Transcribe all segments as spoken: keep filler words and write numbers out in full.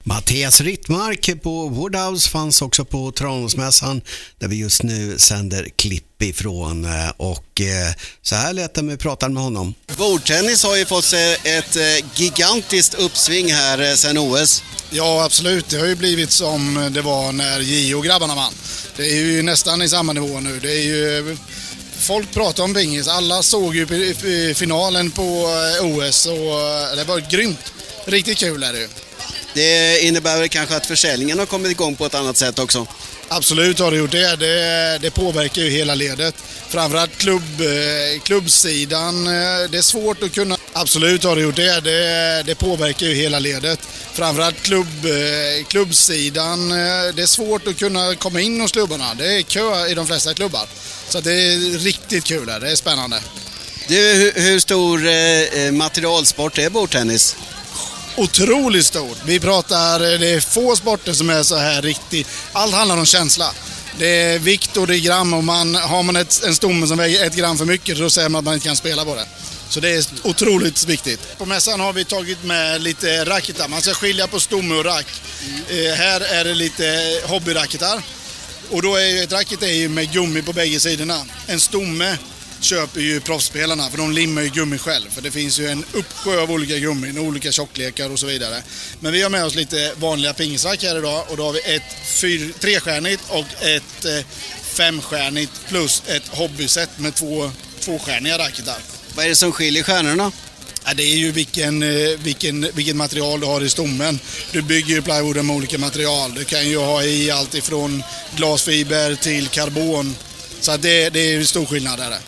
Mattias Rittmark på Woodhouse fanns också på Tranåsmässan där vi just nu sänder klipp ifrån, och så här lät det med pratar med honom. Bordtennis har ju fått ett gigantiskt uppsving här sedan O S. Ja, absolut. Det har ju blivit som det var när J O-grabbarna vann. Det är ju nästan i samma nivå nu. Det är ju... Folk pratar om pingis. Alla såg ju finalen på O S och det var grymt. Riktigt kul är det ju. Det innebär väl kanske att försäljningen har kommit igång på ett annat sätt också? Absolut har det gjort det. Det, det påverkar ju hela ledet. Framförallt klubb, klubbsidan. Det är svårt att kunna... Absolut har det gjort det. Det, det påverkar ju hela ledet. Framförallt klubb, klubbsidan. Det är svårt att kunna komma in hos klubbarna. Det är kö i de flesta klubbar. Så det är riktigt kul där. Det är spännande. Du, hur, hur stor eh, materialsport är bordtennis? Otroligt stort. Vi pratar, det är få sporter som är så här riktigt. Allt handlar om känsla. Det är vikt och det är gram, och man, har man ett, en stomme som väger ett gram för mycket, så säger man att man inte kan spela på det. Så det är otroligt viktigt. På mässan har vi tagit med lite racketar. Man ska skilja på stomme och rack. Mm. Eh, här är det lite hobbyracketar. Och då är ett racket är ju med gummi på bägge sidorna. En stomme köper ju proffsspelarna, för de limmar ju gummi själv. För det finns ju en uppsjö av olika gummin, olika tjocklekar och så vidare. Men vi har med oss lite vanliga pingisrack här idag, och då har vi ett fyr, trestjärnigt och ett eh, femstjärnigt plus ett hobbyset med två tvåstjärniga racketar. Vad är det som skiljer stjärnorna? Ja, det är ju vilken, vilken, vilket material du har i stommen. Du bygger ju plywooden med olika material. Du kan ju ha i allt ifrån glasfiber till karbon. Så det, det är stor skillnad där.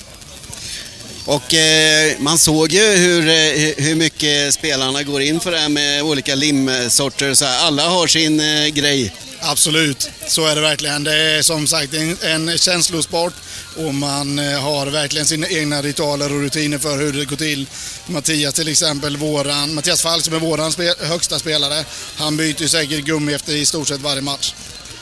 Och eh, man såg ju hur, hur mycket spelarna går in för det här med olika limsorter. Så här. Alla har sin eh, grej. Absolut, så är det verkligen. Det är som sagt en, en känslosport, och man har verkligen sina egna ritualer och rutiner för hur det går till. Mattias till exempel, våran, Mattias Falk som är våran spel, högsta spelare, han byter ju säkert gummi efter i stort sett varje match.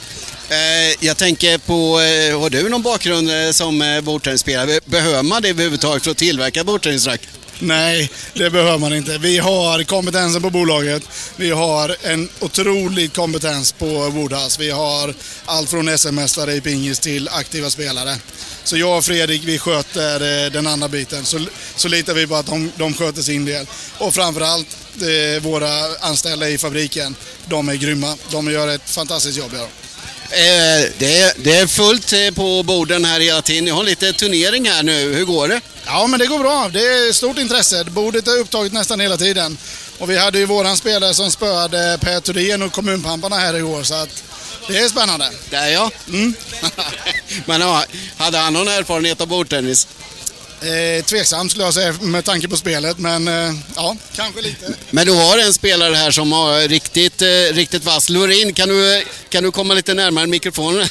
Jag tänker på, har du någon bakgrund som bordtennisspelare? Behöver man det överhuvudtaget för att tillverka bordtennisrack? Nej, det behöver man inte. Vi har kompetensen på bolaget. Vi har en otrolig kompetens på Woodhouse. Vi har allt från S M-mästare i pingis till aktiva spelare. Så jag och Fredrik, vi sköter den andra biten. Så, så litar vi på att de, de sköter sin del. Och framförallt eh, våra anställda i fabriken. De är grymma. De gör ett fantastiskt jobb. Ja. Eh, det, är, det är fullt på borden här hela tiden. Ni har lite turnering här nu. Hur går det? Ja, men det går bra. Det är stort intresse. Bordet är upptaget nästan hela tiden. Och vi hade ju våran spelare som spöade Per Thorén och kommunpamparna här i år. Så att det är spännande. Det är jag. Mm. Men ja, hade han någon erfarenhet av bordtennis? Eh, tveksam skulle jag säga med tanke på spelet, men eh, ja, kanske lite. Men du har en spelare här som har riktigt, eh, riktigt vass. Lorin, kan du, kan du komma lite närmare mikrofonen?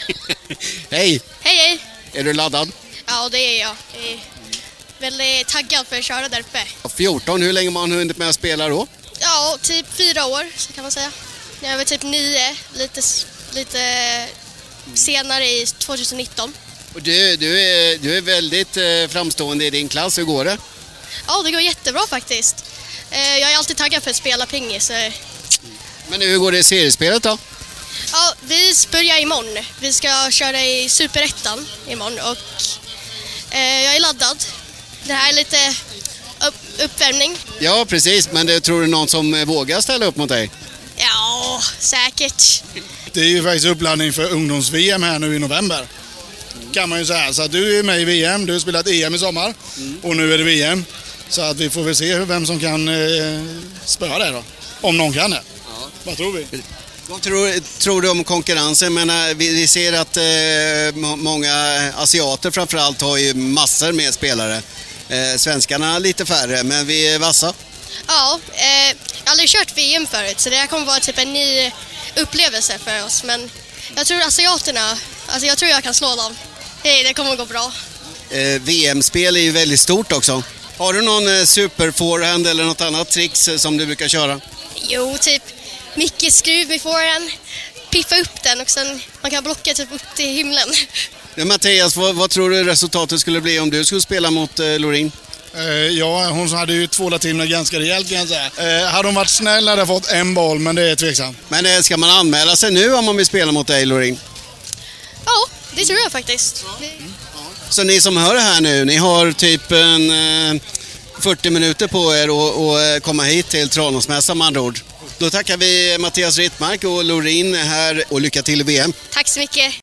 Hej! Hej, hej! Är du laddad? Ja, det är jag. Jag är väldigt taggad för att köra där uppe. fjorton, hur länge har man hunnit med att spela då? Ja, typ fyra år så kan man säga. Jag är väl typ nio, lite, lite senare i tjugonitton. Och du, du, är, du är väldigt eh, framstående i din klass, hur går det? Ja, det går jättebra faktiskt. Eh, jag är alltid taggad för att spela pingis. Så... Men hur går det i seriespelet då? Ja, vi börjar imorgon. Vi ska köra i Superettan imorgon och eh, jag är laddad. Det här är lite upp, uppvärmning. Ja, precis. Men det, tror du någon som vågar ställa upp mot dig? Ja, säkert. Det är ju faktiskt uppladdning för ungdoms-V M här nu i november. Kan man ju säga. Så att du är med i V M, du har spelat E M i sommar mm. och nu är det V M. Så att vi får väl se vem som kan eh, spöa det då. Om någon kan det. Ja. Vad tror vi? Vad tror, tror du om konkurrensen? Men, vi, vi ser att eh, många asiater framförallt har ju massor med spelare. Eh, svenskarna lite färre, men vi är vassa. Ja, eh, jag har aldrig kört V M förut, så det här kommer vara typ en ny upplevelse för oss. Men jag tror asiaterna, alltså jag tror jag kan slå dem. Det, det kommer att gå bra. Eh, V M-spel är ju väldigt stort också. Har du någon eh, superforehand eller något annat tricks eh, som du brukar köra? Jo, typ mycket skruv i forehand, piffa upp den och sen man kan blocka typ upp till himlen. Ja, Mattias, vad, vad tror du resultatet skulle bli om du skulle spela mot eh, Lorin? Eh, ja, hon hade ju två latiner ganska rejält kan jag säga. Eh, hade hon varit snäll hade jag fått en boll, men det är tveksamt. Men eh, ska man anmäla sig nu om man vill spela mot dig, Loreen? Ja, det tror jag faktiskt. Det... Så ni som hör det här nu, ni har typ en eh, fyrtio minuter på er att komma hit till Tranåsmässan med andra ord. Då tackar vi Mattias Rittmark och Loreen här och lycka till i V M. Tack så mycket.